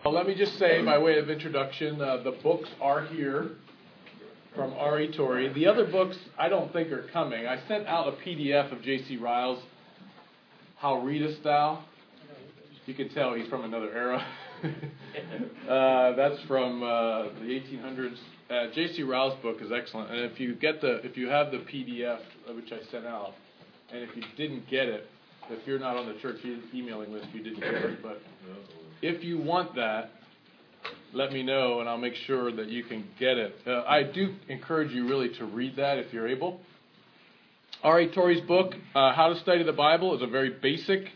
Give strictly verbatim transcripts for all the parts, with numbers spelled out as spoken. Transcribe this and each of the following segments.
Well, let me just say, by way of introduction, uh, the books are here from R E Torrey. The other books, I don't think are coming. I sent out a P D F of J C Ryle's How Readest Thou? You can tell he's from another era. uh, that's from uh, the eighteen hundreds. Uh, J C Ryle's book is excellent, and if you get the, if you have the P D F which I sent out, and if you didn't get it, if you're not on the church emailing list, you didn't get it. But if you want that, let me know, and I'll make sure that you can get it. Uh, I do encourage you really to read that if you're able. R E Torrey's book, uh, How to Study the Bible, is a very basic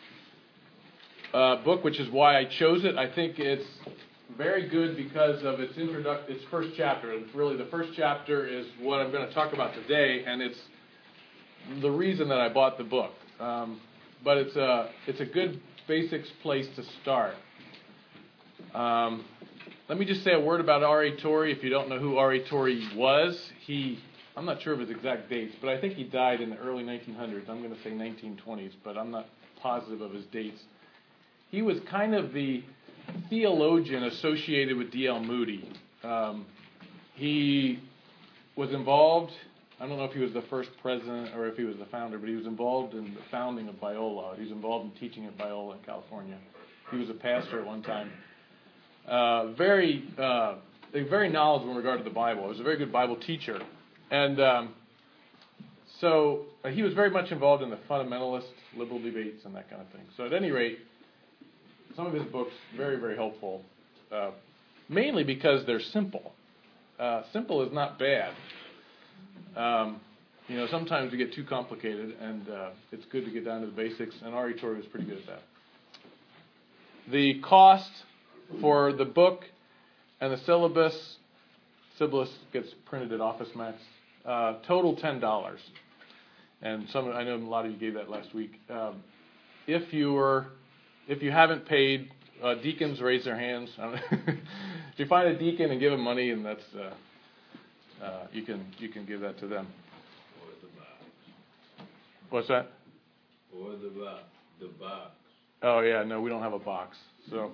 uh, book, which is why I chose it. I think it's very good because of its introduct- its first chapter. And really, the first chapter is what I'm going to talk about today, and it's the reason that I bought the book. Um, but it's a it's a good basics place to start. Um, let me just say a word about R E Torrey. If you don't know who R E Torrey was, he I'm not sure of his exact dates, but I think he died in the early nineteen hundreds. I'm going to say nineteen twenties, but I'm not positive of his dates. He was kind of the theologian associated with D L Moody. Um, he was involved, I don't know if he was the first president or if he was the founder, but he was involved in the founding of Biola. He was involved in teaching at Biola in California. He was a pastor at one time. Uh, very, uh, very knowledgeable in regard to the Bible. He was a very good Bible teacher. And um, so uh, he was very much involved in the fundamentalist liberal debates and that kind of thing. So at any rate, some of his books very, very helpful, uh, mainly because they're simple. Uh, simple is not bad. Um, you know, sometimes we get too complicated, and uh, it's good to get down to the basics, and R E Torrey was pretty good at that. The cost for the book and the syllabus, syllabus gets printed at OfficeMax, uh, total ten dollars. And some, I know a lot of you gave that last week. Um, if you were, if you haven't paid, uh, deacons raise their hands. If you find a deacon and give him money, and that's uh, uh, you can you can give that to them. Or the box. What's that? Or the box. The box. Oh yeah, no, we don't have a box. So.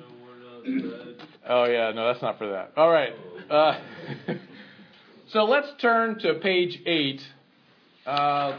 Oh yeah, no, that's not for that. All right. Uh, so let's turn to page eight. Uh,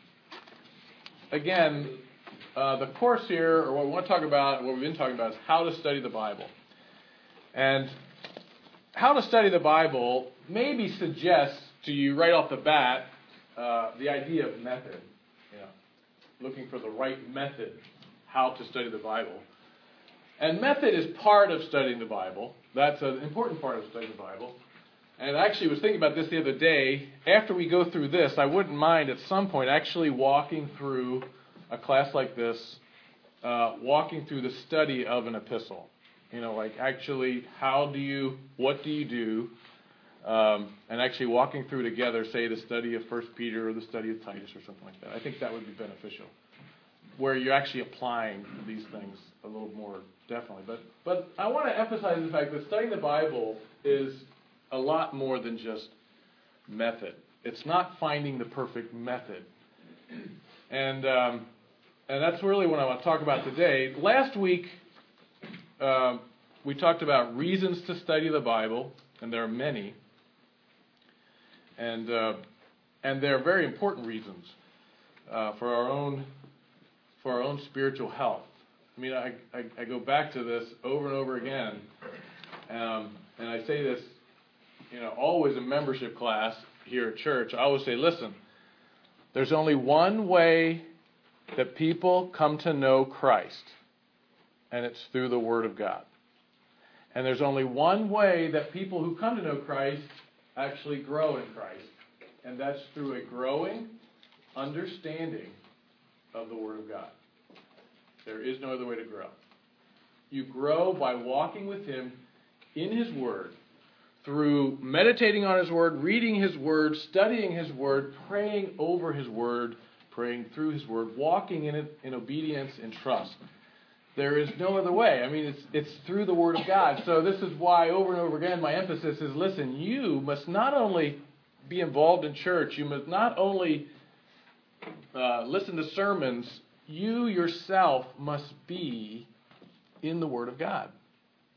again, uh, the course here, or what we want to talk about, what we've been talking about, is how to study the Bible. And how to study the Bible maybe suggests to you right off the bat uh, the idea of method. You know, looking for the right method, how to study the Bible. And method is part of studying the Bible. That's an important part of studying the Bible. And I actually was thinking about this the other day. After we go through this, I wouldn't mind at some point actually walking through a class like this, uh, walking through the study of an epistle. You know, like actually, how do you, what do you do? Um, and actually walking through together, say, the study of First Peter or the study of Titus or something like that. I think that would be beneficial, where you're actually applying these things a little more definitely. But but I want to emphasize the fact that studying the Bible is a lot more than just method. It's not finding the perfect method. And um, and that's really what I want to talk about today. Last week, um, we talked about reasons to study the Bible, and there are many. And, uh, and they're very important reasons uh, for our own for our own spiritual health. I mean, I, I, I go back to this over and over again, um, and I say this, you know, always in membership class here at church. I always say, listen, there's only one way that people come to know Christ, and it's through the Word of God. And there's only one way that people who come to know Christ actually grow in Christ, and that's through a growing understanding of the Word of God. There is no other way to grow. You grow by walking with Him in His Word, through meditating on His Word, reading His Word, studying His Word, praying over His Word, praying through His Word, walking in it in obedience and trust. There is no other way. I mean, it's it's through the Word of God. So this is why over and over again my emphasis is, listen, you must not only be involved in church, you must not only uh, listen to sermons, you yourself must be in the Word of God.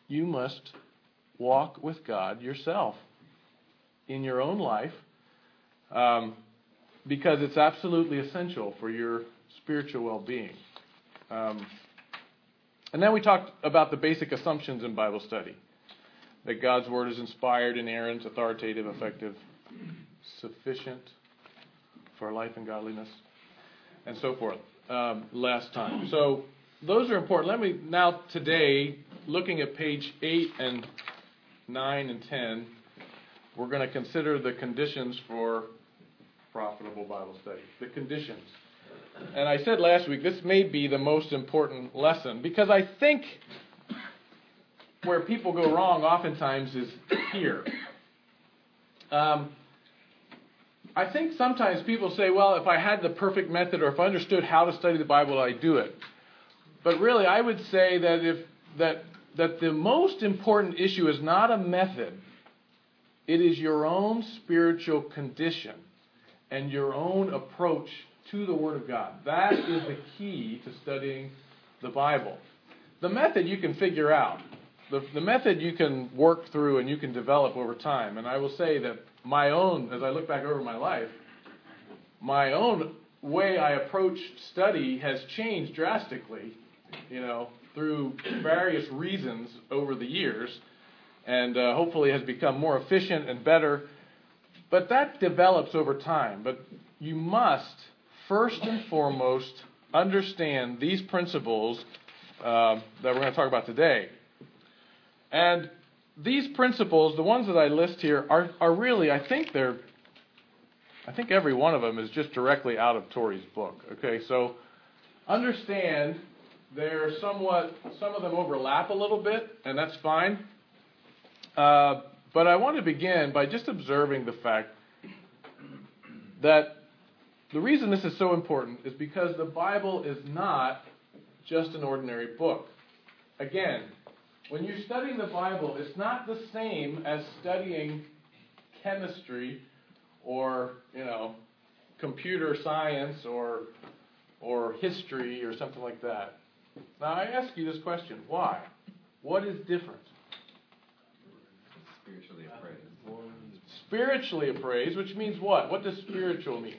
you must walk with God yourself in your own life, um, because it's absolutely essential for your spiritual well-being. Um, and then we talked about the basic assumptions in Bible study. That God's Word is inspired, inerrant, authoritative, effective, sufficient for life and godliness, and so forth, um, last time. So those are important. Let me now today, looking at page eight and nine and ten, we're going to consider the conditions for profitable Bible study. The conditions. And I said last week, this may be the most important lesson, because I think where people go wrong oftentimes is here. Um, I think sometimes people say, well, if I had the perfect method or if I understood how to study the Bible, I'd do it. But really, I would say that if that that the most important issue is not a method. It is your own spiritual condition and your own approach to the Word of God. That is the key to studying the Bible. The method you can figure out. The, the method you can work through and you can develop over time. And I will say that my own, as I look back over my life, my own way I approach study has changed drastically, you know, through various reasons over the years, and uh, hopefully has become more efficient and better. But that develops over time. But you must, first and foremost, understand these principles uh, that we're going to talk about today. And these principles, the ones that I list here, are, are really, I think they're, I think every one of them is just directly out of Torrey's book. Okay, so understand they're somewhat, some of them overlap a little bit, and that's fine. Uh, but I want to begin by just observing the fact that the reason this is so important is because the Bible is not just an ordinary book. Again, when you're studying the Bible, it's not the same as studying chemistry or, you know, computer science or or history or something like that. Now, I ask you this question. Why? What is different? Spiritually appraised. Spiritually appraised, which means what? What does spiritual mean?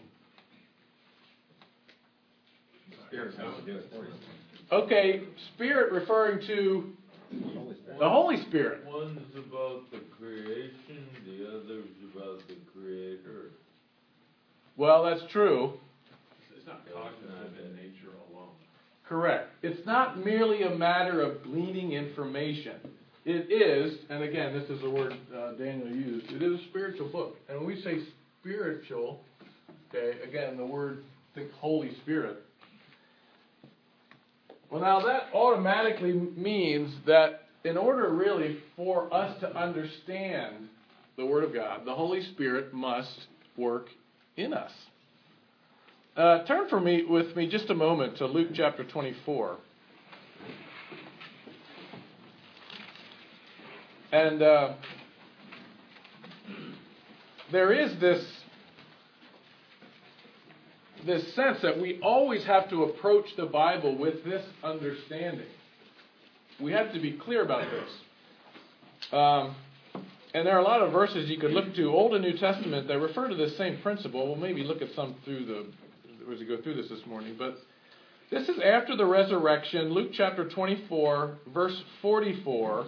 Okay, spirit referring to the Holy Spirit. One is about the creation, the other is about the Creator. Well, that's true. It's not cognitive in nature alone. Correct. It's not merely a matter of gleaning information. It is, and again, this is the word uh, Daniel used, it is a spiritual book. And when we say spiritual, okay, again, the word, think Holy Spirit. Well, now that automatically means that in order really for us to understand the Word of God, the Holy Spirit must work in us. Uh, turn for me with me just a moment to Luke chapter twenty-four. And uh, there is this, this sense that we always have to approach the Bible with this understanding. We have to be clear about this. Um, and there are a lot of verses you could look to, Old and New Testament, that refer to this same principle. We'll maybe look at some through the as we go through this this morning. But this is after the resurrection, Luke chapter twenty-four, verse forty-four.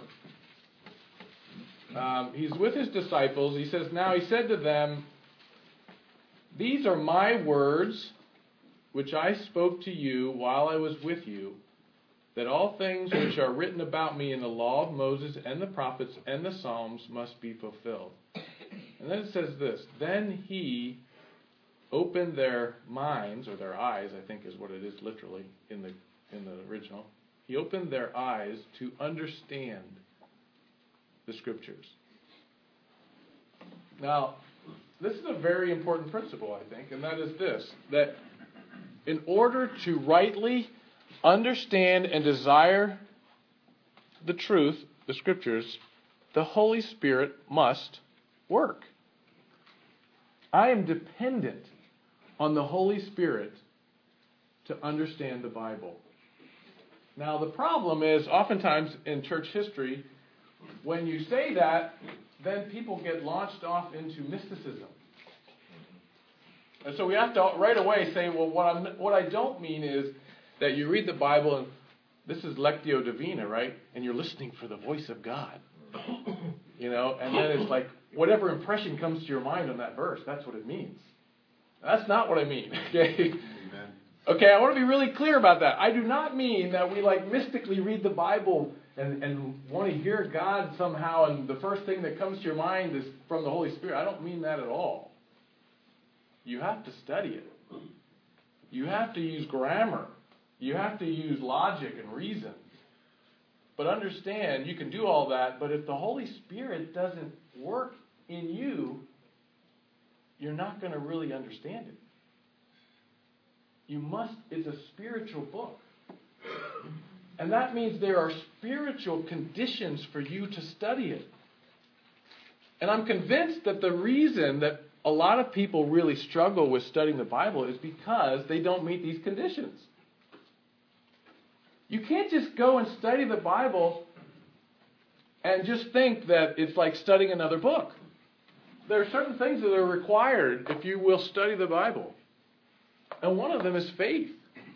Um, he's with his disciples. He says, "Now he said to them, these are my words, which I spoke to you while I was with you, that all things which are written about me in the law of Moses and the prophets and the Psalms must be fulfilled." And then it says this, "Then he opened their minds," or their eyes, I think is what it is literally in the in the original. He opened their eyes to understand the Scriptures. Now, this is a very important principle, I think, and that is this, that in order to rightly understand and desire the truth, the Scriptures, the Holy Spirit must work. I am dependent on the Holy Spirit to understand the Bible. Now, the problem is, oftentimes in church history, when you say that, then people get launched off into mysticism. And so we have to right away say, well, what, I'm, what I don't mean is that you read the Bible and this is Lectio Divina, right? And you're listening for the voice of God. You know, and then it's like whatever impression comes to your mind on that verse, that's what it means. That's not what I mean, okay? Amen. Okay, I want to be really clear about that. I do not mean that we like mystically read the Bible and, and want to hear God somehow and the first thing that comes to your mind is from the Holy Spirit. I don't mean that at all. You have to study it. You have to use grammar. You have to use logic and reason. But understand, you can do all that, but if the Holy Spirit doesn't work in you, you're not going to really understand it. You must, it's a spiritual book. And that means there are spiritual conditions for you to study it. And I'm convinced that the reason that a lot of people really struggle with studying the Bible is because they don't meet these conditions. You can't just go and study the Bible and just think that it's like studying another book. There are certain things that are required if you will study the Bible. And one of them is faith.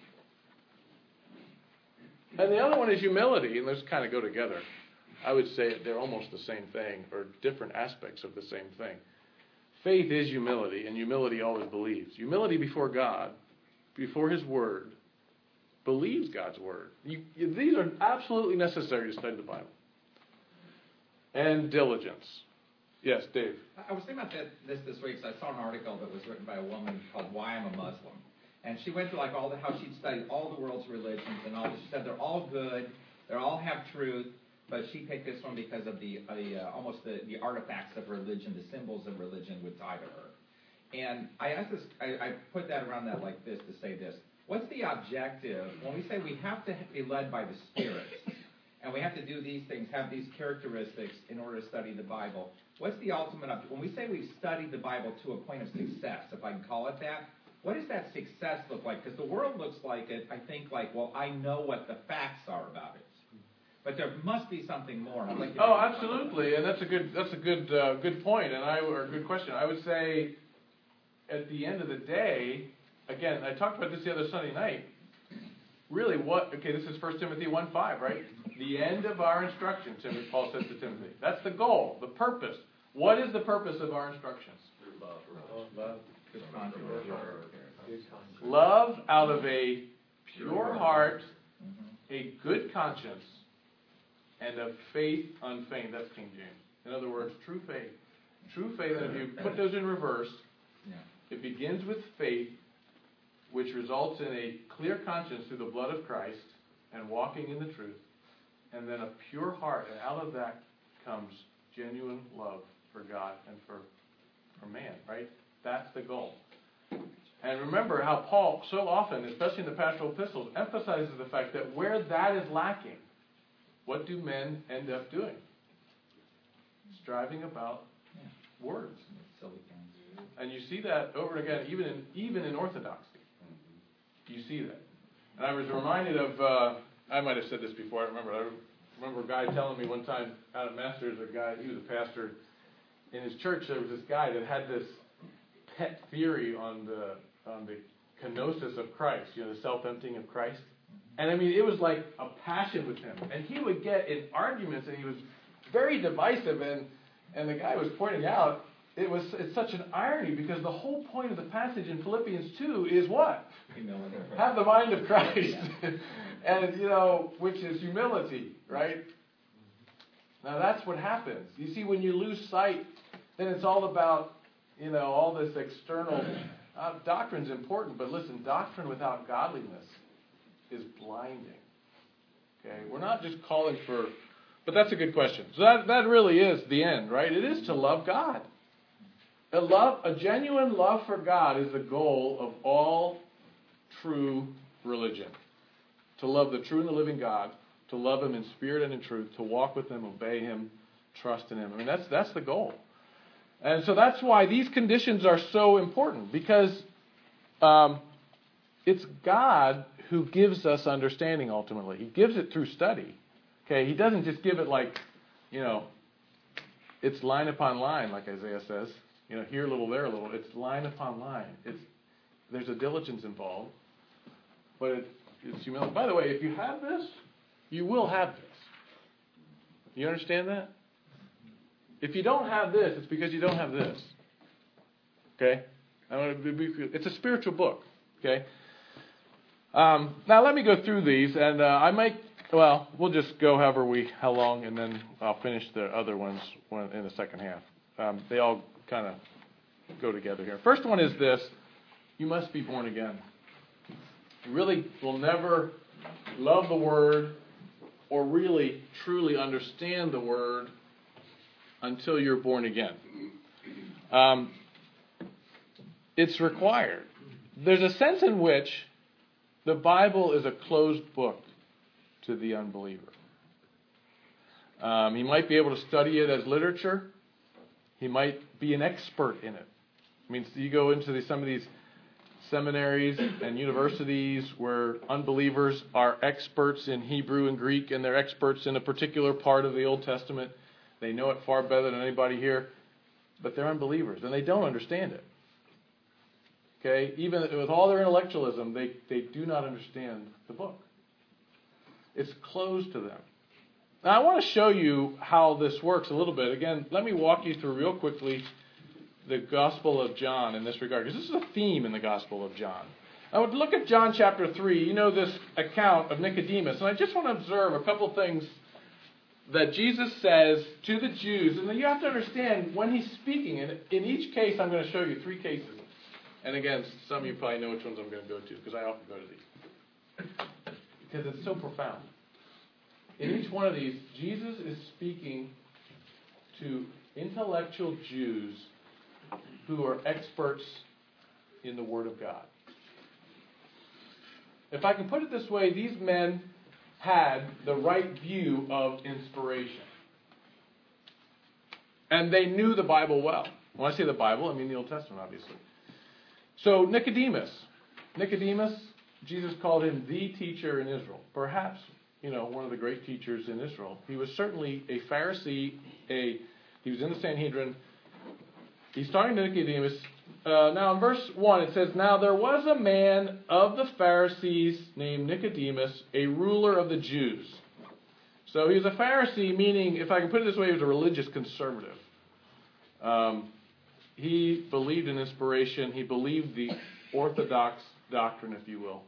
And the other one is humility, and those kind of go together. I would say they're almost the same thing, or different aspects of the same thing. Faith is humility, and humility always believes. Humility before God, before His Word, believes God's Word. You, you, these are absolutely necessary to study the Bible. And diligence. Yes, Dave. I was thinking about that, this this week, because I saw an article that was written by a woman called Why I'm a Muslim. And she went through like all the, how she'd studied all the world's religions and all this. She said they're all good, they all have truth, but she picked this one because of the, uh, almost the, the artifacts of religion, the symbols of religion would tie to her. And I asked this, I, I put that around that like this to say this. What's the objective when we say we have to be led by the Spirit and we have to do these things, have these characteristics in order to study the Bible? What's the ultimate objective? When we say we've studied the Bible to a point of success, if I can call it that, what does that success look like? Because the world looks like it, I think like, well, I know what the facts are about it. But there must be something more. I'd like to Oh, absolutely, and that's a good that's a good uh, good point, and I or a good question. I would say, at the end of the day, again, I talked about this the other Sunday night. Really, what? Okay, this is First Timothy one five, right? The end of our instruction, Timothy, Paul says to Timothy. That's the goal, the purpose. What is the purpose of our instructions? Love. Good conscience. Love out of a pure heart, a good conscience, and a faith unfeigned. That's King James. In other words, true faith. True faith, and if you put those in reverse, Yeah. it begins with faith, which results in a clear conscience through the blood of Christ and walking in the truth, and then a pure heart, and out of that comes genuine love for God and for, for man, right? That's the goal. And remember how Paul so often, especially in the pastoral epistles, emphasizes the fact that where that is lacking, what do men end up doing? Striving about Yeah. words. Silly things. And you see that over and again, even in even in Orthodoxy. You see that. And I was reminded of, uh, I might have said this before, I don't remember. I remember a guy telling me one time out at Masters, a guy, he was a pastor, in his church there was this guy that had this pet theory on the on the kenosis of Christ, you know, the self-emptying of Christ. And I mean, it was like a passion with him. And he would get in arguments, and he was very divisive. And, and the guy was pointing out, it was it's such an irony, because the whole point of the passage in Philippians two is what? Humility. Have the mind of Christ. And, you know, which is humility, right? Now, that's what happens. You see, when you lose sight, then it's all about, you know, all this external... Uh, doctrine's important, but listen, doctrine without godliness is blinding. Okay? We're not just calling for... But that's a good question. So that, that really is the end, right? It is to love God. A love, a genuine love for God is the goal of all true religion. To love the true and the living God, to love Him in spirit and in truth, to walk with Him, obey Him, trust in Him. I mean, that's that's the goal. And so that's why these conditions are so important, because um, it's God who gives us understanding ultimately. He gives it through study. Okay, He doesn't just give it like you know, it's line upon line, like Isaiah says. You know, here a little, there a little. It's line upon line. It's there's a diligence involved, but it, it's humility. By the way, if you have this, you will have this. You understand that? If you don't have this, it's because you don't have this. Okay? I want to be, it's a spiritual book. Okay? Um, now let me go through these, and uh, I might. Well, we'll just go however we how long, and then I'll finish the other ones when, in the second half. Um, they all kind of go together here. First one is this: you must be born again. You really will never love the Word or really truly understand the Word until you're born again. Um, it's required. There's a sense in which the Bible is a closed book to the unbeliever. Um, he might be able to study it as literature. He might be an expert in it. I mean, so you go into the, some of these seminaries and universities where unbelievers are experts in Hebrew and Greek, and they're experts in a particular part of the Old Testament. They know it far better than anybody here, but they're unbelievers, and they don't understand it. Okay? Even with all their intellectualism, they, they do not understand the book. It's closed to them. Now, I want to show you how this works a little bit. Again, let me walk you through real quickly the Gospel of John in this regard, because this is a theme in the Gospel of John. I would look at John chapter three. You know this account of Nicodemus, and I just want to observe a couple of things that Jesus says to the Jews. And then you have to understand when he's speaking, and in each case I'm going to show you three cases. And again, some of you probably know which ones I'm going to go to, because I often go to these. Because it's so profound. In each one of these, Jesus is speaking to intellectual Jews who are experts in the Word of God. If I can put it this way, these men had the right view of inspiration. And they knew the Bible well. When I say the Bible, I mean the Old Testament, obviously. So Nicodemus. Nicodemus, Jesus called him the teacher in Israel. Perhaps, you know, one of the great teachers in Israel. He was certainly a Pharisee. A He was in the Sanhedrin. He's talking to Nicodemus. Uh, now in verse one it says, "Now there was a man of the Pharisees named Nicodemus, a ruler of the Jews." So he was a Pharisee, meaning, if I can put it this way, he was a religious conservative. Um, he believed in inspiration. He believed the orthodox doctrine, if you will.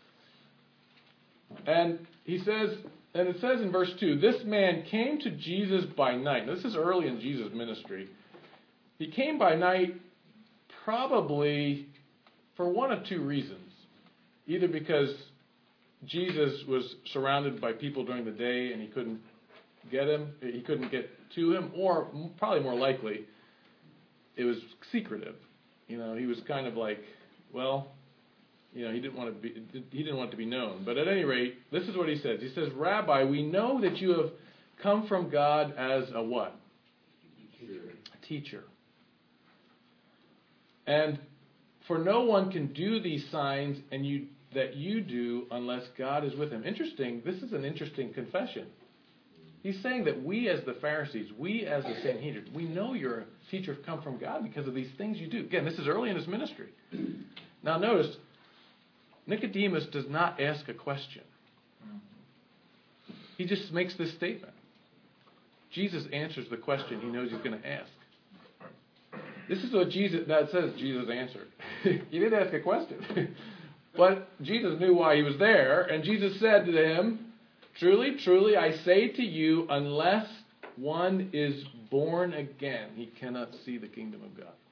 And he says, and it says in verse two, "This man came to Jesus by night." Now, this is early in Jesus' ministry. He came by night probably for one of two reasons. Either because Jesus was surrounded by people during the day and he couldn't get him, he couldn't get to him, or probably more likely, it was secretive. You know, he was kind of like, well, you know, he didn't want to be, he didn't want it to be known. But at any rate, this is what he says. He says, "Rabbi, we know that you have come from God as a what? Teacher. A teacher. And for no one can do these signs and you that you do unless God is with him." Interesting. This is an interesting confession. He's saying that we as the Pharisees, we as the Sanhedrin, we know you're a teacher come from God because of these things you do. Again, this is early in his ministry. Now notice, Nicodemus does not ask a question. He just makes this statement. Jesus answers the question he knows he's going to ask. This is what Jesus, that says Jesus answered. He didn't ask a question. But Jesus knew why he was there. And Jesus said to him, "Truly, truly, I say to you, unless one is born again, he cannot see the kingdom of God."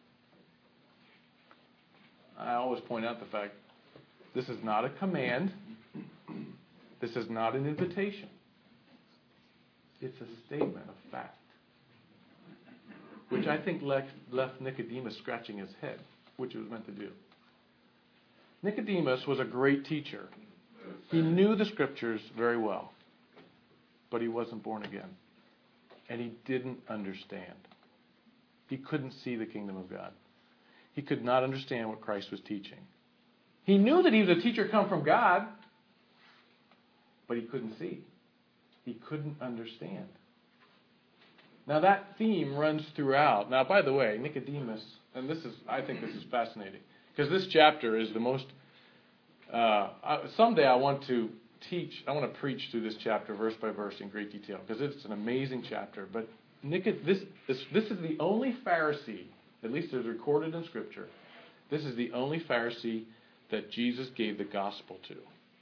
I always point out the fact, this is not a command. This is not an invitation. It's a statement of fact, which I think left, left Nicodemus scratching his head, which it was meant to do. Nicodemus was a great teacher. He knew the Scriptures very well, but he wasn't born again. And he didn't understand. He couldn't see the kingdom of God. He could not understand what Christ was teaching. He knew that he was a teacher come from God, but he couldn't see. He couldn't understand. Now that theme runs throughout. Now, by the way, Nicodemus, and this is, I think this is fascinating, because this chapter is the most, uh, I, someday I want to teach, I want to preach through this chapter verse by verse in great detail, because it's an amazing chapter. But Nicod- this, this, this is the only Pharisee, at least as recorded in Scripture, this is the only Pharisee that Jesus gave the gospel to.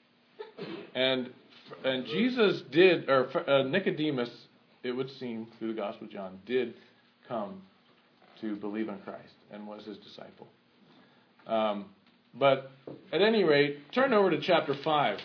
And and Jesus did, or uh, Nicodemus, it would seem through the Gospel of John, did come to believe in Christ and was his disciple. Um, but at any rate, turn over to chapter five.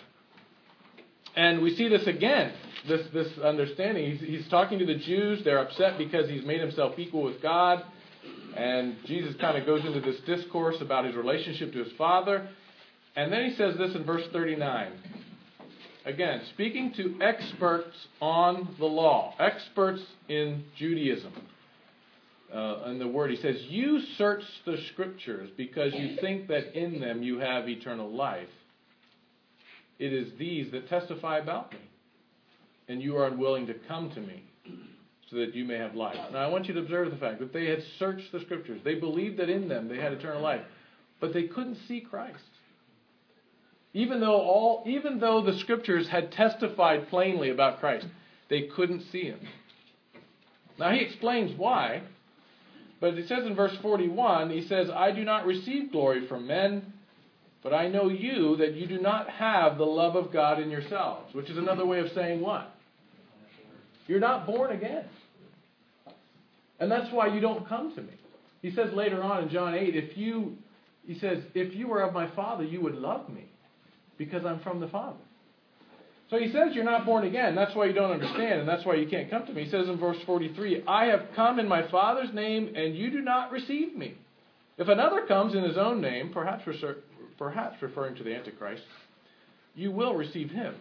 And we see this again, this this understanding. He's, he's talking to the Jews. They're upset because he's made himself equal with God. And Jesus kind of goes into this discourse about his relationship to his Father. And then he says this in verse thirty-nine. Again, speaking to experts on the law, experts in Judaism. Uh, in the word, he says, you search the Scriptures because you think that in them you have eternal life. It is these that testify about me. And you are unwilling to come to me so that you may have life. Now, I want you to observe the fact that they had searched the Scriptures. They believed that in them they had eternal life. But they couldn't see Christ. Even though all, even though the Scriptures had testified plainly about Christ, they couldn't see him. Now he explains why, but it says in verse forty-one, he says, I do not receive glory from men, but I know you, that you do not have the love of God in yourselves, which is another way of saying what? You're not born again. And that's why you don't come to me. He says later on in John eight, if you, he says, if you were of my Father, you would love me, because I'm from the Father. So he says you're not born again. That's why you don't understand, and that's why you can't come to me. He says in verse forty-three, I have come in my Father's name, and you do not receive me. If another comes in his own name, perhaps, perhaps referring to the Antichrist, you will receive him.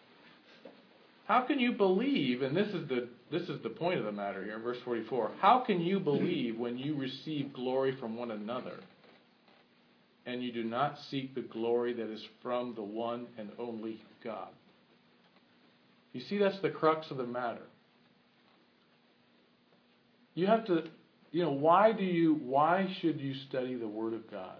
How can you believe, and this is the this is the point of the matter here in verse forty-four, how can you believe when you receive glory from one another, and you do not seek the glory that is from the one and only God? You see, that's the crux of the matter. You have to, you know, why do you, why should you study the Word of God?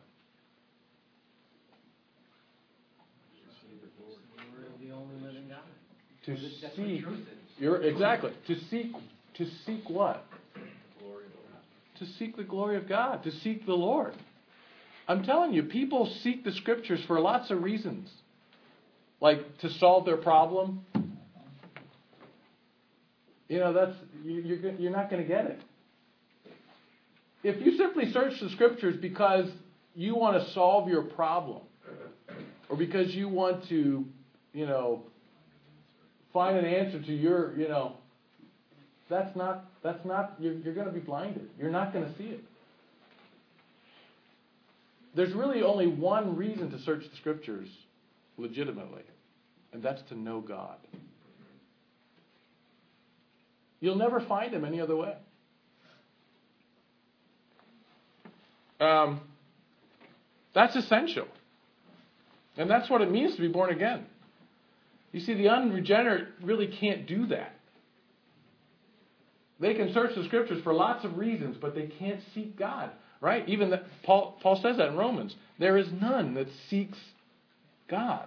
The only living God. To seek, you're, exactly, to seek, to seek what? To seek the glory of God, to seek the Lord. I'm telling you, people seek the Scriptures for lots of reasons. Like to solve their problem. You know, that's you're, you're not going to get it. If you simply search the Scriptures because you want to solve your problem, or because you want to, you know, find an answer to your, you know, that's not, that's not, you're, you're going to be blinded. You're not going to see it. There's really only one reason to search the Scriptures legitimately, and that's to know God. You'll never find him any other way. Um, that's essential. And that's what it means to be born again. You see, the unregenerate really can't do that. They can search the Scriptures for lots of reasons, but they can't seek God. Right? Even that, Paul, Paul says that in Romans. There is none that seeks God.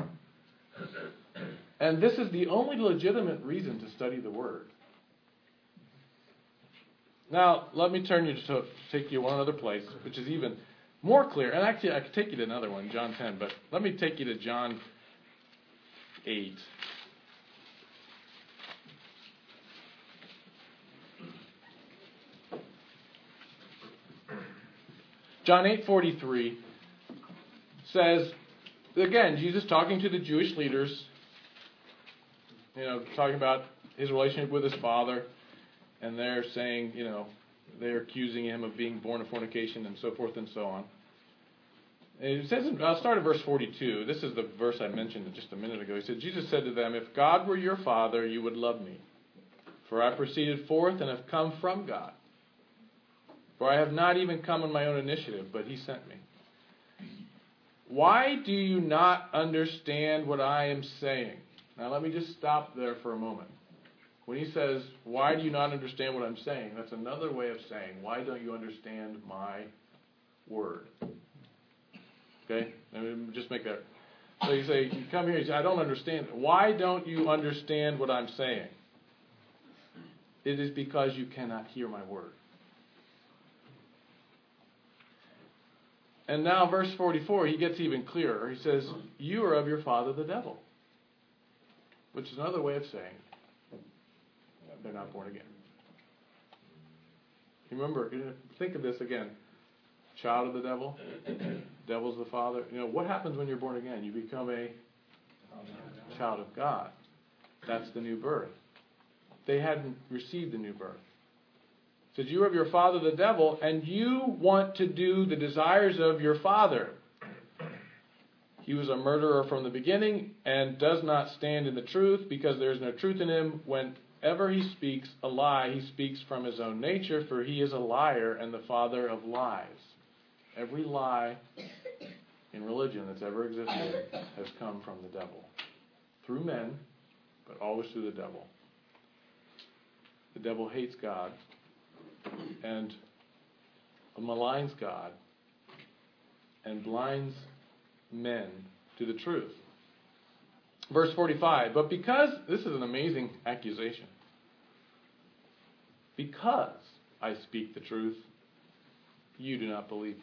And this is the only legitimate reason to study the Word. Now, let me turn you to take you one other place, which is even more clear. And actually, I could take you to another one, John ten, but let me take you to John eight. John eight forty-three says, again, Jesus talking to the Jewish leaders, you know, talking about his relationship with his Father, and they're saying, you know, they're accusing him of being born of fornication and so forth and so on. And it says, I'll start at verse forty-two. This is the verse I mentioned just a minute ago. He said, Jesus said to them, if God were your Father, you would love me. For I proceeded forth and have come from God. For I have not even come on my own initiative, but he sent me. Why do you not understand what I am saying? Now let me just stop there for a moment. When he says, why do you not understand what I'm saying? That's another way of saying, why don't you understand my word? Okay? Let me just make that. So you say, you come here, you say, I don't understand. Why don't you understand what I'm saying? It is because you cannot hear my word. And now verse forty-four, he gets even clearer. He says, you are of your father the devil. Which is another way of saying, they're not born again. Remember, think of this again. Child of the devil. Devil's the father. You know, what happens when you're born again? You become a child of God. That's the new birth. They hadn't received the new birth. It says, you are of your father the devil, and you want to do the desires of your father. He was a murderer from the beginning and does not stand in the truth because there is no truth in him. Whenever he speaks a lie, he speaks from his own nature, for he is a liar and the father of lies. Every lie in religion that's ever existed has come from the devil. Through men, but always through the devil. The devil hates God and maligns God and blinds men to the truth. Verse forty-five, but because, this is an amazing accusation, because I speak the truth, you do not believe me.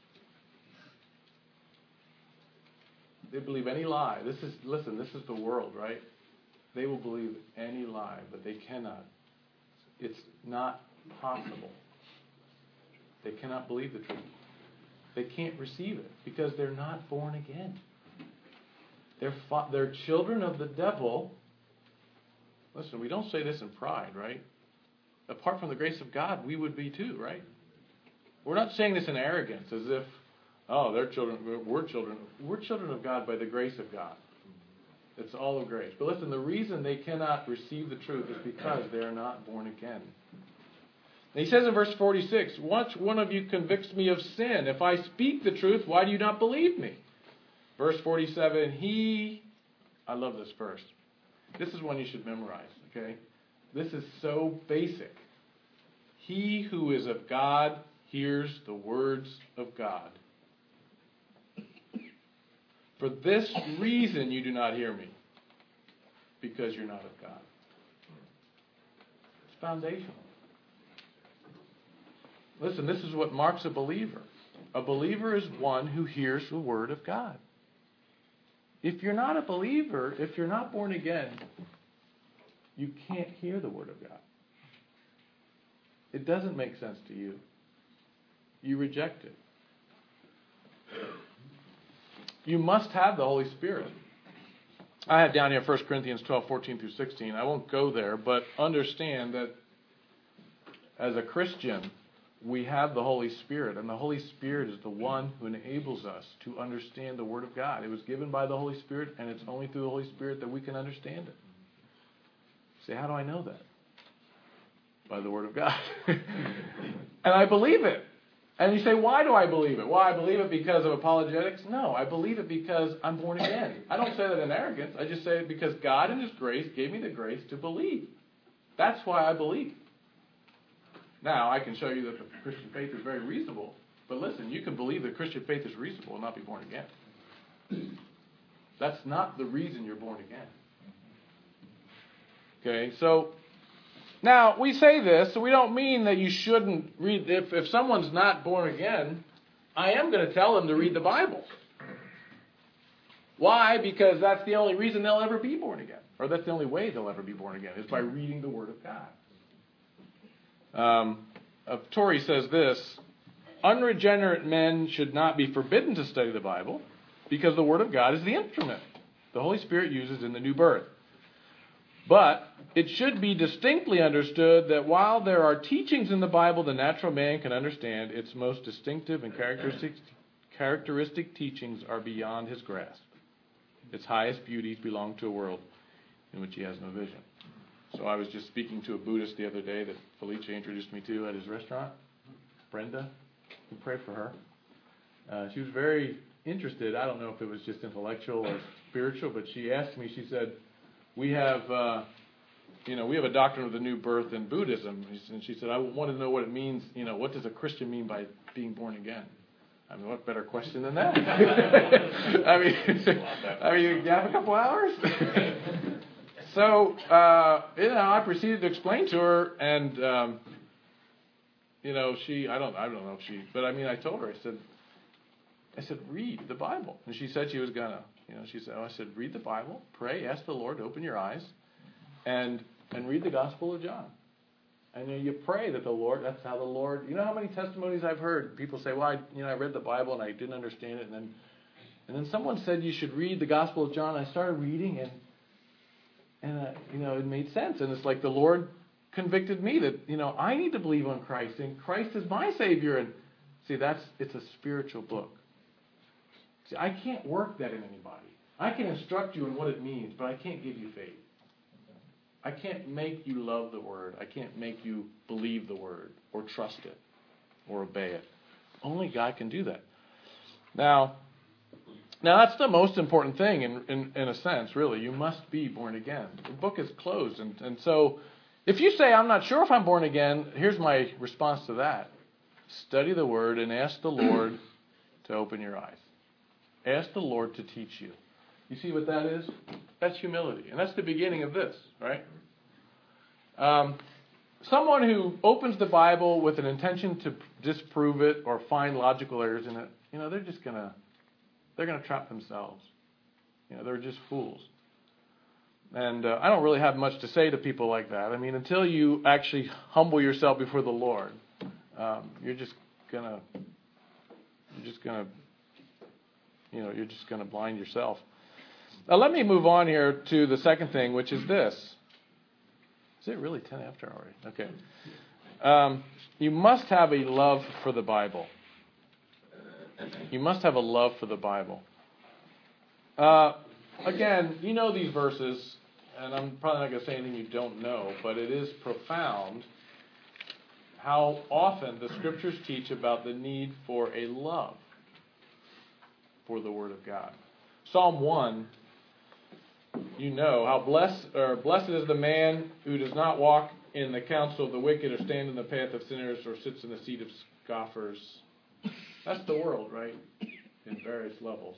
They believe any lie. This is, listen, this is the world, right? They will believe any lie, but they cannot. It's not possible. They cannot believe the truth. They can't receive it because they're not born again. They're, fa- they're children of the devil. Listen, we don't say this in pride, right? Apart from the grace of God, we would be too, right? We're not saying this in arrogance as if, oh, they're children, we're children. We're children of God by the grace of God. It's all of grace. But listen, the reason they cannot receive the truth is because they are not born again. And he says in verse forty-six, once one of you convicts me of sin, if I speak the truth, why do you not believe me? Verse forty-seven, he, I love this verse. This is one you should memorize, okay? This is so basic. He who is of God hears the words of God. For this reason you do not hear me, because you're not of God. It's foundational. Listen, this is what marks a believer. A believer is one who hears the word of God. If you're not a believer, if you're not born again, you can't hear the word of God. It doesn't make sense to you. You reject it. You must have the Holy Spirit. I have down here First Corinthians twelve, fourteen through sixteen. I won't go there, but understand that as a Christian, we have the Holy Spirit, and the Holy Spirit is the one who enables us to understand the Word of God. It was given by the Holy Spirit, and it's only through the Holy Spirit that we can understand it. Say, how do I know that? By the Word of God. And I believe it. And you say, why do I believe it? Well, I believe it because of apologetics? No, I believe it because I'm born again. I don't say that in arrogance. I just say it because God in His grace gave me the grace to believe. That's why I believe. Now, I can show you that the Christian faith is very reasonable. But listen, you can believe that Christian faith is reasonable and not be born again. That's not the reason you're born again. Okay, so now we say this, so we don't mean that you shouldn't read. If, if someone's not born again, I am going to tell them to read the Bible. Why? Because that's the only reason they'll ever be born again. Or that's the only way they'll ever be born again, is by reading the Word of God. Um, uh, Torrey says this, unregenerate men should not be forbidden to study the Bible because the Word of God is the instrument the Holy Spirit uses in the new birth. But it should be distinctly understood that while there are teachings in the Bible the natural man can understand, its most distinctive and characteristic, characteristic teachings are beyond his grasp. Its highest beauties belong to a world in which he has no vision. So I was just speaking to a Buddhist the other day that Felice introduced me to at his restaurant, Brenda. We prayed for her. Uh, she was very interested. I don't know if it was just intellectual or spiritual, but she asked me, she said, we have uh, you know, we have a doctrine of the new birth in Buddhism. And she said, I want to know what it means, you know, what does a Christian mean by being born again? I mean, what better question than that? I mean, I mean, you have a couple hours? So, uh, you know, I proceeded to explain to her, and, um, you know, she, I don't, I don't know if she, but I mean, I told her, I said, I said, read the Bible. And she said she was gonna, you know, she said, oh, I said, read the Bible, pray, ask the Lord to open your eyes, and and read the Gospel of John. And you, know, you pray that the Lord, that's how the Lord, you know how many testimonies I've heard? People say, well, I, you know, I read the Bible and I didn't understand it. And then and then someone said you should read the Gospel of John. I started reading and, and uh, you know, it made sense. And it's like the Lord convicted me that, you know, I need to believe on Christ. And Christ is my Savior. And see, that's, it's a spiritual book. See, I can't work that in anybody. I can instruct you in what it means, but I can't give you faith. I can't make you love the Word. I can't make you believe the Word or trust it or obey it. Only God can do that. Now, now that's the most important thing in, in, in a sense, really. You must be born again. The book is closed. And, and so if you say, I'm not sure if I'm born again, here's my response to that. Study the Word and ask the Lord to open your eyes. Ask the Lord to teach you. You see what that is? That's humility. And that's the beginning of this, right? Um, someone who opens the Bible with an intention to disprove it or find logical errors in it, you know, they're just going to, they're going to trap themselves. You know, they're just fools. And uh, I don't really have much to say to people like that. I mean, until you actually humble yourself before the Lord, um, you're just going to, you're just going to, you know, you're just going to blind yourself. Now, let me move on here to the second thing, which is this. Is it really ten after already? Okay. Um, you must have a love for the Bible. You must have a love for the Bible. Uh, again, you know these verses, and I'm probably not going to say anything you don't know, but it is profound how often the Scriptures teach about the need for a love for the Word of God. Psalm one, you know, how blessed or blessed is the man who does not walk in the counsel of the wicked or stand in the path of sinners or sits in the seat of scoffers. That's the world, right? In various levels.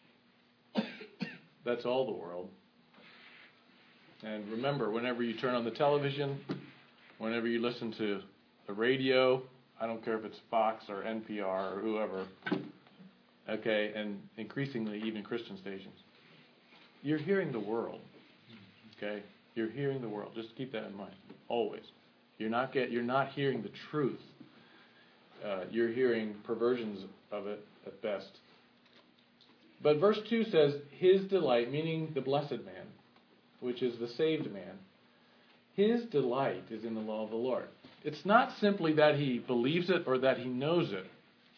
That's all the world. And remember, whenever you turn on the television, whenever you listen to the radio, I don't care if it's Fox or N P R or whoever, okay, and increasingly even Christian stations, you're hearing the world, okay? You're hearing the world. Just keep that in mind, always. You're not get. You're not hearing the truth. Uh, you're hearing perversions of it at best. But verse two says, his delight, meaning the blessed man, which is the saved man, his delight is in the law of the Lord. It's not simply that he believes it or that he knows it.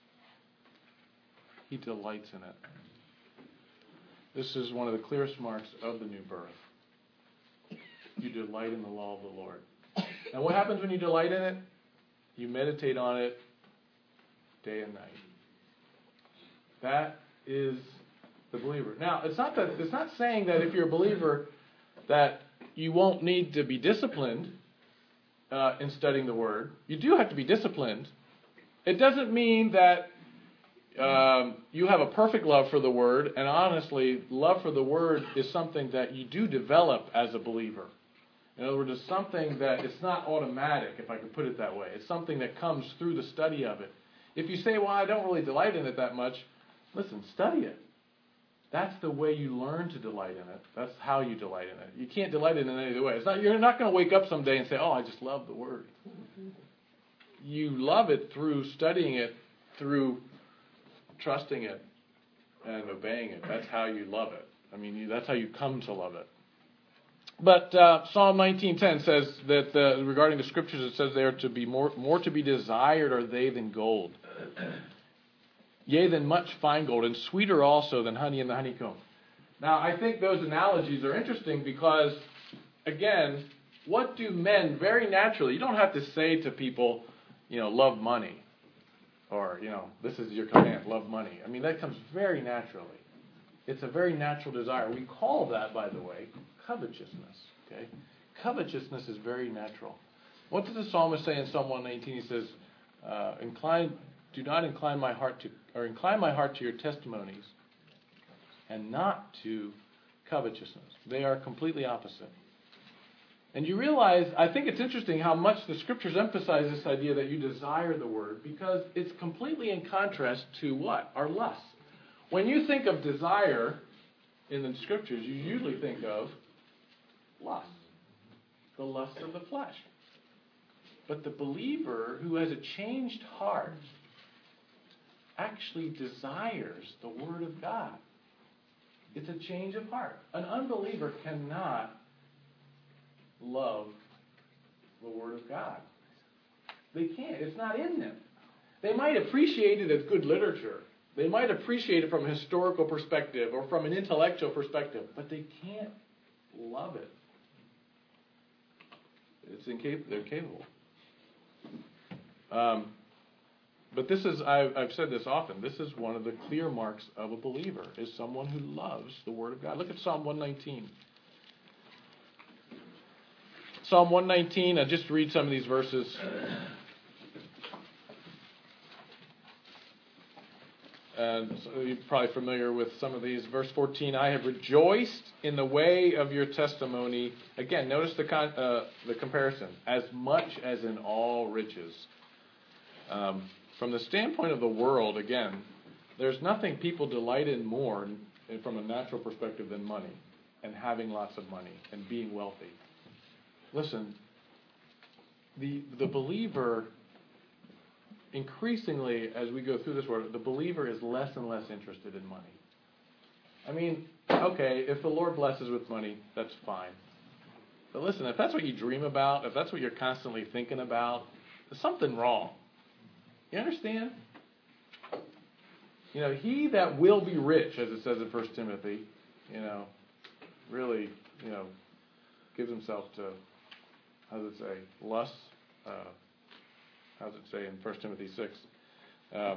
He delights in it. This is one of the clearest marks of the new birth. You delight in the law of the Lord. And what happens when you delight in it? You meditate on it day and night. That is the believer. Now, it's not that it's not saying that if you're a believer that you won't need to be disciplined uh, in studying the Word. You do have to be disciplined. It doesn't mean that Um, you have a perfect love for the Word, and honestly, love for the Word is something that you do develop as a believer. In other words, it's something that it's not automatic, if I could put it that way. It's something that comes through the study of it. If you say, well, I don't really delight in it that much, listen, study it. That's the way you learn to delight in it. That's how you delight in it. You can't delight in it in any other way. It's not, you're not going to wake up someday and say, oh, I just love the Word. You love it through studying it, through trusting it and obeying it. That's how you love it. I mean, you, that's how you come to love it. But uh, Psalm nineteen ten says that uh, regarding the Scriptures, it says they are to be more, more to be desired are they than gold, yea, than much fine gold, and sweeter also than honey in the honeycomb. Now, I think those analogies are interesting because, again, what do men very naturally? You don't have to say to people, you know, love money. Or, you know, this is your command, love money. I mean, that comes very naturally. It's a very natural desire. We call that, by the way, covetousness. Okay? covetousness is very natural. What does the psalmist say in Psalm one nineteen? He says, uh, "Incline, do not incline my heart to, or incline my heart to your testimonies, and not to covetousness." They are completely opposite. And you realize, I think it's interesting how much the Scriptures emphasize this idea that you desire the Word, because it's completely in contrast to what? Our lusts. When you think of desire in the Scriptures, you usually think of lust, the lust of the flesh. But the believer who has a changed heart actually desires the Word of God. It's a change of heart. An unbeliever cannot love the Word of God. They can't. It's not in them. They might appreciate it as good literature. They might appreciate it from a historical perspective or from an intellectual perspective, but they can't love it. It's incapable. They're incapable. Um, but this is, I've, I've said this often, this is one of the clear marks of a believer, is someone who loves the Word of God. Look at Psalm one nineteen. Psalm one nineteen, I'll just read some of these verses. And so you're probably familiar with some of these. Verse fourteen, "I have rejoiced in the way of your testimony." Again, notice the con- uh, the comparison. "As much as in all riches." Um, from the standpoint of the world, again, there's nothing people delight in more from a natural perspective than money, and having lots of money, and being wealthy. Listen, the the believer, increasingly as we go through this world, the believer is less and less interested in money. I mean, okay, if the Lord blesses with money, that's fine. But listen, if that's what you dream about, if that's what you're constantly thinking about, there's something wrong. You understand? You know, he that will be rich, as it says in First Timothy, you know, really, you know, gives himself to, how does it say, lust? Uh, how does it say in First Timothy six? Um,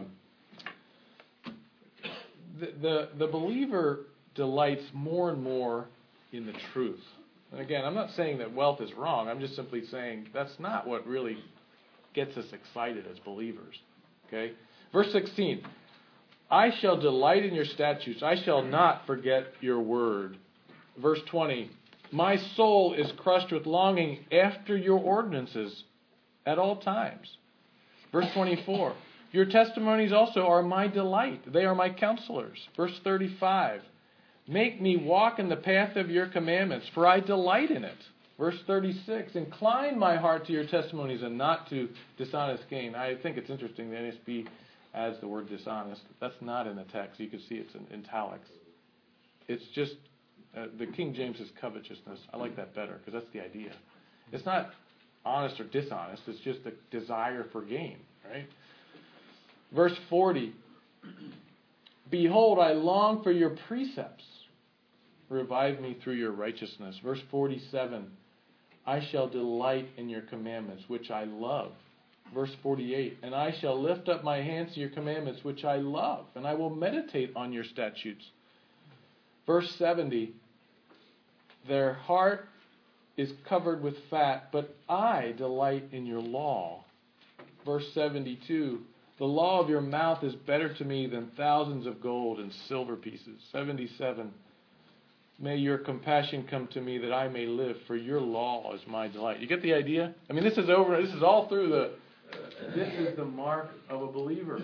the, the the believer delights more and more in the truth. And again, I'm not saying that wealth is wrong. I'm just simply saying that's not what really gets us excited as believers. Okay? Verse sixteen, "I shall delight in your statutes. I shall not forget your word." Verse twenty, "My soul is crushed with longing after your ordinances at all times." Verse twenty-four, "Your testimonies also are my delight. They are my counselors." Verse thirty-five, "Make me walk in the path of your commandments, for I delight in it." Verse thirty-six, "Incline my heart to your testimonies and not to dishonest gain." I think it's interesting the N S B adds the word dishonest. That's not in the text. You can see it's in italics. It's just, uh, the King James is covetousness. I like that better because that's the idea. It's not honest or dishonest. It's just a desire for gain, right? Verse forty, "Behold, I long for your precepts. Revive me through your righteousness." Verse forty-seven, "I shall delight in your commandments, which I love." Verse forty-eight, "And I shall lift up my hands to your commandments, which I love, and I will meditate on your statutes." Verse seventy, "Their heart is covered with fat, but I delight in your law." Verse seventy-two, "The law of your mouth is better to me than thousands of gold and silver pieces." seventy-seven, "May your compassion come to me that I may live, for your law is my delight." You get the idea? I mean, this is over, this is all through the, this is the mark of a believer.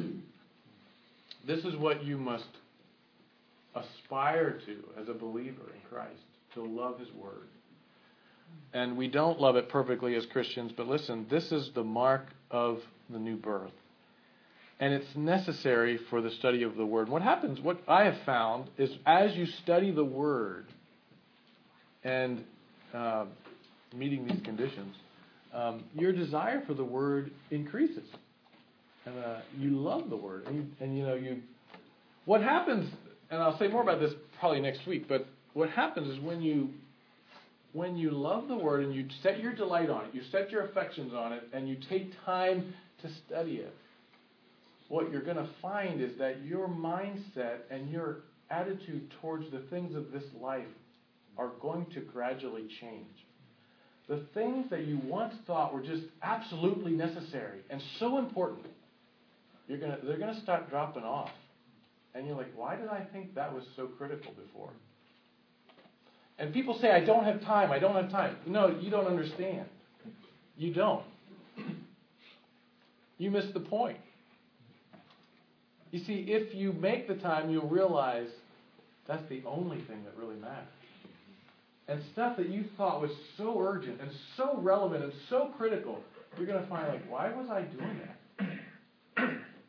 This is what you must aspire to as a believer in Christ, to love His Word. And we don't love it perfectly as Christians, but listen, this is the mark of the new birth. And it's necessary for the study of the Word. What happens, what I have found, is as you study the Word and uh, meeting these conditions, um, your desire for the Word increases. And uh, you love the Word. And, you, and you know, you. What happens, and I'll say more about this probably next week, but what happens is when you when you love the Word and you set your delight on it, you set your affections on it, and you take time to study it, what you're going to find is that your mindset and your attitude towards the things of this life are going to gradually change. the things that you once thought were just absolutely necessary and so important, you're gonna they're gonna start dropping off. And you're like, why did I think that was so critical before? And people say, I don't have time, I don't have time. No, you don't understand. You don't. You missed the point. You see, if you make the time, you'll realize that's the only thing that really matters. And stuff that you thought was so urgent and so relevant and so critical, you're going to find, like, why was I doing that?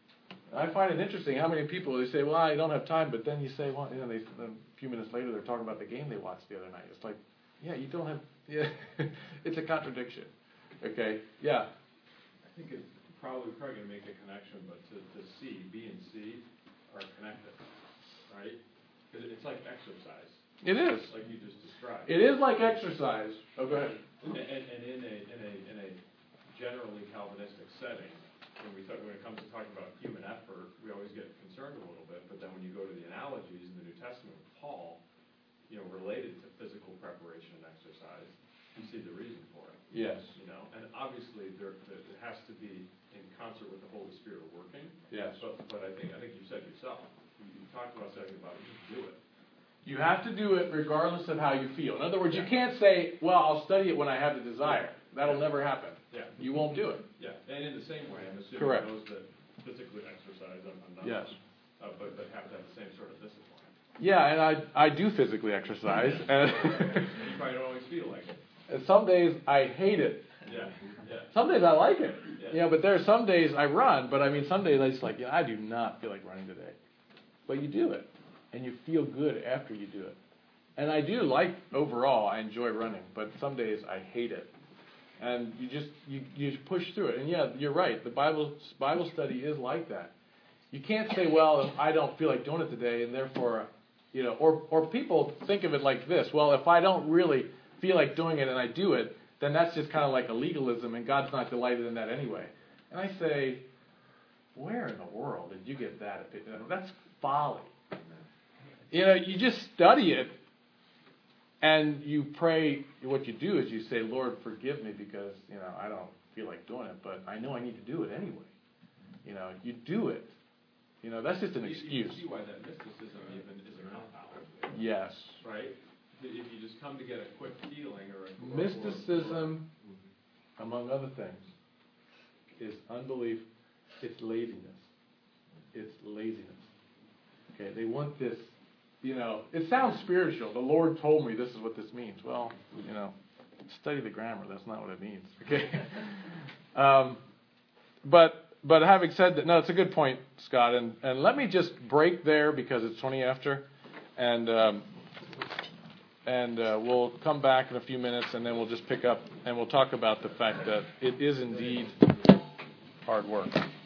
I find it interesting how many people, they say, well, I don't have time, but then you say, well, you know, they, then a few minutes later they're talking about the game they watched the other night. It's like, yeah, you don't have, yeah, it's a contradiction. Okay, yeah. I think it's probably, probably going to make a connection, but to, to C, B and C are connected, right? Because it's like exercise. It is. Like you just described. It is like exercise. Oh, go ahead. And, and, and in a in a in a generally Calvinistic setting, when we talk, when it comes to talking about human effort, we always get concerned a little bit. But then when you go to the analogies in the New Testament with Paul, you know, related to physical preparation and exercise, you see the reason for it. Yes. You know, and obviously there, there it has to be in concert with the Holy Spirit working. Yes. But but I think I think you said yourself. You, you talked about saying about it, just do it. You have to do it regardless of how you feel. In other words, yeah. You can't say, well, I'll study it when I have the desire. That'll yeah. never happen. Yeah. You won't do it. Yeah. And in the same way, I'm assuming Correct. those that physically exercise, I'm, I'm not, yes. uh, but, but have to have the same sort of discipline. Yeah, and I I do physically exercise. and you probably don't always feel like it. And some days I hate it. Yeah. Yeah. Some days I like it. Yeah. You know, but there are some days I run, but I mean, some days I just like, you know, I do not feel like running today. But you do it. And you feel good after you do it. And I do like, overall, I enjoy running, but some days I hate it. And you just, you, you just push through it. And yeah, you're right, the Bible Bible study is like that. You can't say, well, if I don't feel like doing it today, and therefore, you know, or, or people think of it like this, well, if I don't really feel like doing it and I do it, then that's just kind of like a legalism, and God's not delighted in that anyway. And I say, where in the world did you get that opinion? That's folly. You know, you just study it. And you pray, what you do is you say, Lord, forgive me because, you know, I don't feel like doing it, but I know I need to do it anyway. You know, you do it. You know, that's just an you, excuse. You see why that mysticism even is a cop-out. Yes. Right? If you just come to get a quick feeling or a... Mysticism, or, or, among other things, is unbelief. It's laziness. It's laziness. Okay, they want this... You know, it sounds spiritual. The Lord told me this is what this means. Well, you know, study the grammar. That's not what it means. Okay. um, but but having said that, no, it's a good point, Scott. And and let me just break there because it's twenty after, and um, and uh, we'll come back in a few minutes, and then we'll just pick up and we'll talk about the fact that it is indeed hard work.